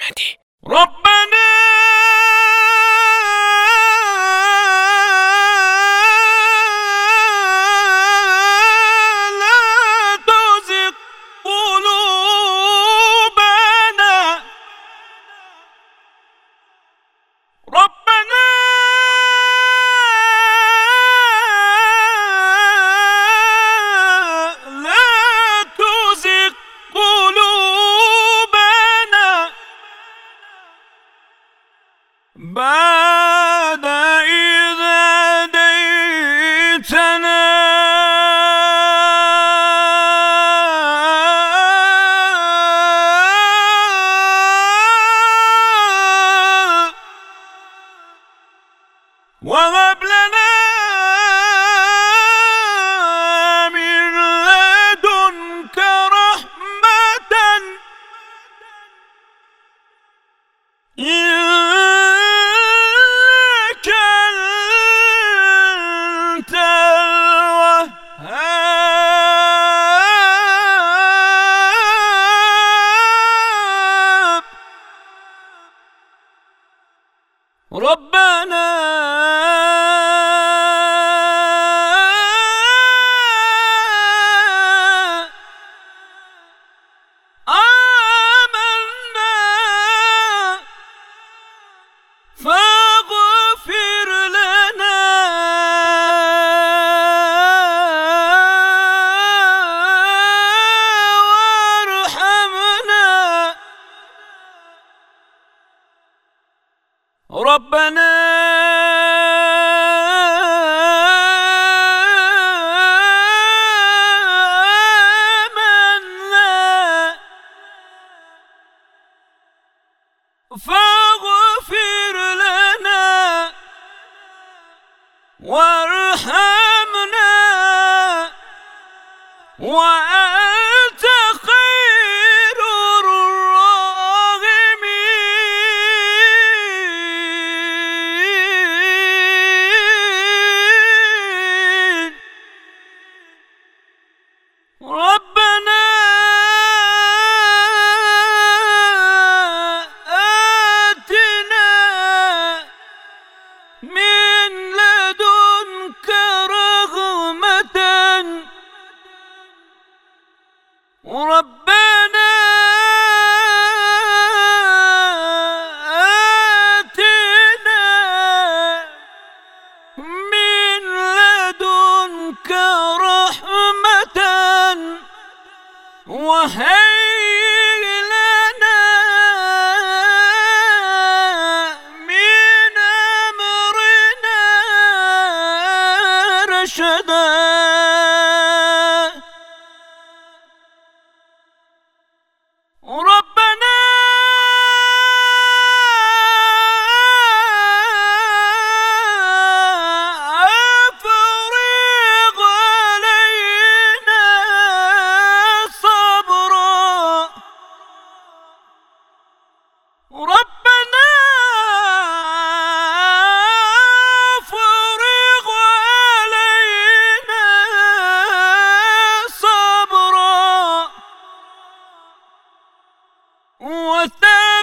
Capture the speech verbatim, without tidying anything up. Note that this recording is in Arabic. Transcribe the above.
دي. ربنا لا تزغ قلوبنا، ربنا لا تزغ قلوبنا بعد إذ هديتنا، وهب لنا من لدنك رحمة إنك أنت الوهاب. ربنا آمنا فاغفر لنا وارحمنا، ربنا آمنا فاغفر لنا وارحمنا وأنت خير الراحمين. ربنا آتنا من لدنك رحمة، ربنا آتنا من لدنك رحمة وهيئ لنا من أمرنا رشدا. ربنا أفرغ علينا صبرا، ربنا أفرغ علينا صبرا وثبت